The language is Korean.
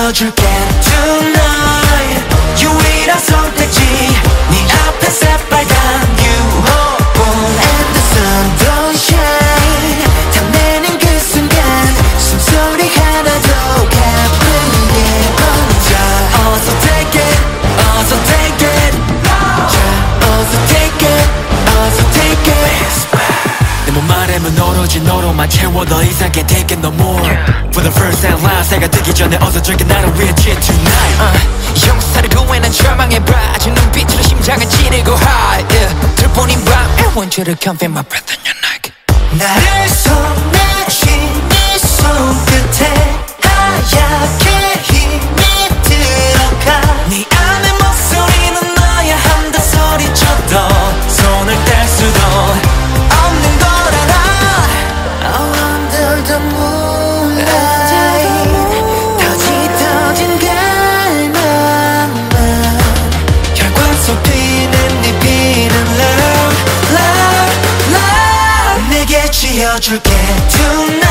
지어줄게 tonight. 유일한 선택지 네 앞에 새빨간 유혹본 And the sun don't shine. 탐내는 그 순간 숨소리 하나도 가쁘게 번져. 어서 take it, 어서 take it. 어서 take it, 어서 take it. 내 몸 아래면 오로지 너로만 채워 더 이상 can't take it no more. For the first and last 해가 뜨기 전에 어서 즐겨 나를 위해 cheer tonight. 용사를 구해낸 절망해봐 저 눈빛으로 심장을 찌르고 high yeah. 들보닌 밤 I want you to come feel my breath in your neck. 나를 손내쥔 네 손끝에 하얗게 힘이 들어가. 네 안에 목소리는 너야 한다 소리쳐도 손을 뗄 수도 없는 걸 알아. Under the moonlight 더 짙어진 갈망만 혈관 속 튀는 네 피는 love, love, love. 내게 지어줄게 tonight.